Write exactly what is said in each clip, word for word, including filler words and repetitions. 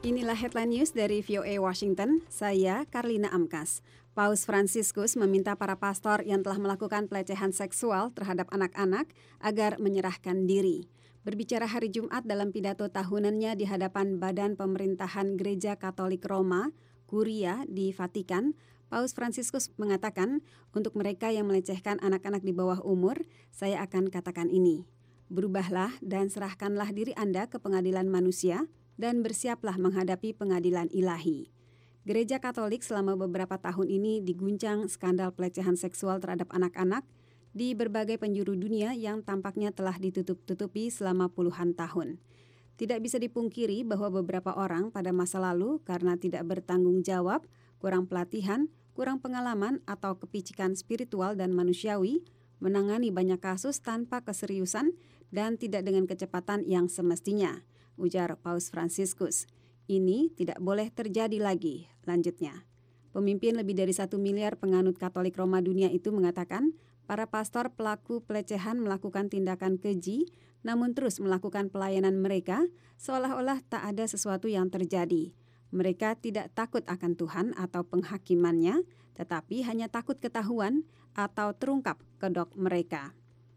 Inilah headline news dari V O A Washington, saya Karlina Amkas. Paus Fransiskus meminta para pastor yang telah melakukan pelecehan seksual terhadap anak-anak agar menyerahkan diri. Berbicara hari Jumat dalam pidato tahunannya di hadapan Badan Pemerintahan Gereja Katolik Roma, Kuria di Vatikan, Paus Fransiskus mengatakan, untuk mereka yang melecehkan anak-anak di bawah umur, saya akan katakan ini. Berubahlah dan serahkanlah diri Anda ke pengadilan manusia, dan bersiaplah menghadapi pengadilan ilahi. Gereja Katolik selama beberapa tahun ini diguncang skandal pelecehan seksual terhadap anak-anak di berbagai penjuru dunia yang tampaknya telah ditutup-tutupi selama puluhan tahun. Tidak bisa dipungkiri bahwa beberapa orang pada masa lalu karena tidak bertanggung jawab, kurang pelatihan, kurang pengalaman atau kepicikan spiritual dan manusiawi, menangani banyak kasus tanpa keseriusan dan tidak dengan kecepatan yang semestinya, ujar Paus Fransiskus. Ini tidak boleh terjadi lagi, lanjutnya. Pemimpin lebih dari satu miliar penganut Katolik Roma dunia itu mengatakan, para pastor pelaku pelecehan melakukan tindakan keji, namun terus melakukan pelayanan mereka seolah-olah tak ada sesuatu yang terjadi. Mereka tidak takut akan Tuhan atau penghakimannya, tetapi hanya takut ketahuan atau terungkap kedok mereka.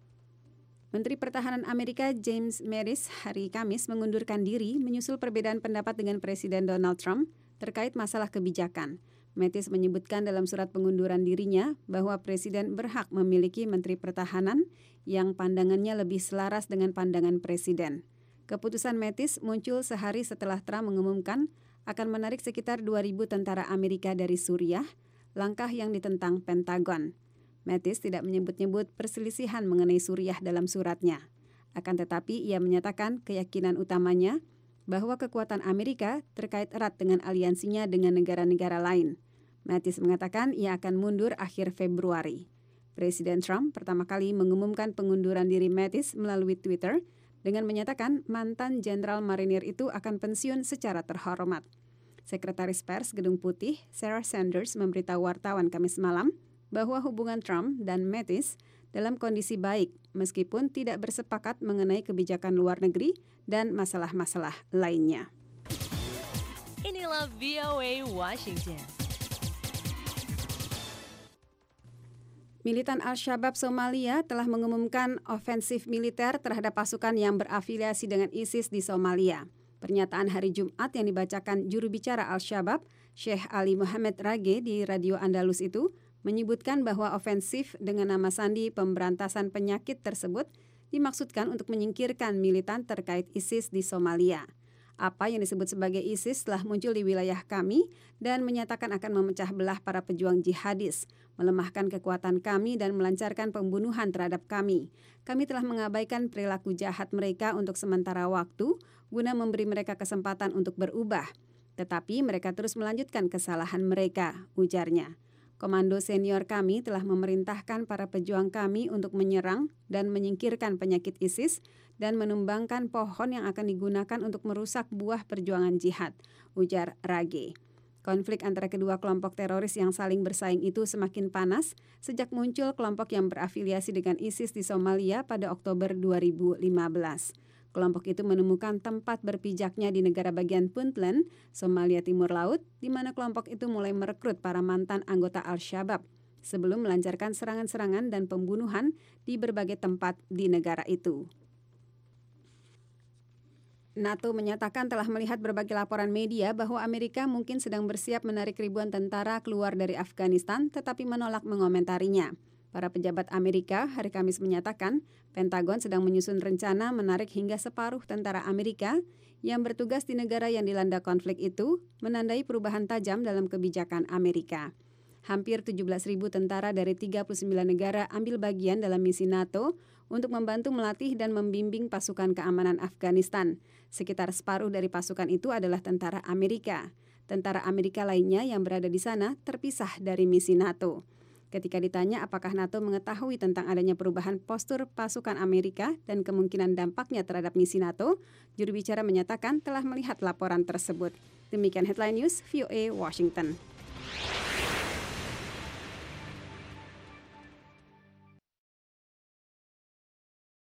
Menteri Pertahanan Amerika James Mattis hari Kamis mengundurkan diri menyusul perbedaan pendapat dengan Presiden Donald Trump terkait masalah kebijakan. Mattis menyebutkan dalam surat pengunduran dirinya bahwa Presiden berhak memiliki Menteri Pertahanan yang pandangannya lebih selaras dengan pandangan Presiden. Keputusan Mattis muncul sehari setelah Trump mengumumkan akan menarik sekitar dua ribu tentara Amerika dari Suriah, langkah yang ditentang Pentagon. Mattis tidak menyebut-nyebut perselisihan mengenai Suriah dalam suratnya. Akan tetapi ia menyatakan keyakinan utamanya bahwa kekuatan Amerika terkait erat dengan aliansinya dengan negara-negara lain. Mattis mengatakan ia akan mundur akhir Februari. Presiden Trump pertama kali mengumumkan pengunduran diri Mattis melalui Twitter dengan menyatakan mantan Jenderal Marinir itu akan pensiun secara terhormat. Sekretaris Pers Gedung Putih, Sarah Sanders, memberitahu wartawan Kamis malam bahwa hubungan Trump dan Mattis dalam kondisi baik meskipun tidak bersepakat mengenai kebijakan luar negeri dan masalah-masalah lainnya. Inilah V O A Washington. Militan Al-Shabaab Somalia telah mengumumkan ofensif militer terhadap pasukan yang berafiliasi dengan ISIS di Somalia. Pernyataan hari Jumat yang dibacakan juru bicara Al-Shabaab, Sheikh Ali Mohammed Rage di Radio Andalus itu menyebutkan bahwa ofensif dengan nama sandi pemberantasan penyakit tersebut dimaksudkan untuk menyingkirkan militan terkait ISIS di Somalia. Apa yang disebut sebagai ISIS telah muncul di wilayah kami dan menyatakan akan memecah belah para pejuang jihadis, melemahkan kekuatan kami dan melancarkan pembunuhan terhadap kami. Kami telah mengabaikan perilaku jahat mereka untuk sementara waktu guna memberi mereka kesempatan untuk berubah. Tetapi mereka terus melanjutkan kesalahan mereka, ujarnya. Komando senior kami telah memerintahkan para pejuang kami untuk menyerang dan menyingkirkan penyakit ISIS dan menumbangkan pohon yang akan digunakan untuk merusak buah perjuangan jihad, ujar Rage. Konflik antara kedua kelompok teroris yang saling bersaing itu semakin panas sejak muncul kelompok yang berafiliasi dengan ISIS di Somalia pada Oktober dua ribu lima belas. Kelompok itu menemukan tempat berpijaknya di negara bagian Puntland, Somalia Timur Laut, di mana kelompok itu mulai merekrut para mantan anggota Al-Shabaab sebelum melancarkan serangan-serangan dan pembunuhan di berbagai tempat di negara itu. NATO menyatakan telah melihat berbagai laporan media bahwa Amerika mungkin sedang bersiap menarik ribuan tentara keluar dari Afghanistan tetapi menolak mengomentarinya. Para pejabat Amerika hari Kamis menyatakan Pentagon sedang menyusun rencana menarik hingga separuh tentara Amerika yang bertugas di negara yang dilanda konflik itu, menandai perubahan tajam dalam kebijakan Amerika. Hampir tujuh belas ribu tentara dari tiga puluh sembilan negara ambil bagian dalam misi NATO untuk membantu melatih dan membimbing pasukan keamanan Afghanistan. Sekitar separuh dari pasukan itu adalah tentara Amerika. Tentara Amerika lainnya yang berada di sana terpisah dari misi NATO. Ketika ditanya apakah NATO mengetahui tentang adanya perubahan postur pasukan Amerika dan kemungkinan dampaknya terhadap misi NATO, juru bicara menyatakan telah melihat laporan tersebut. Demikian Headline News V O A Washington.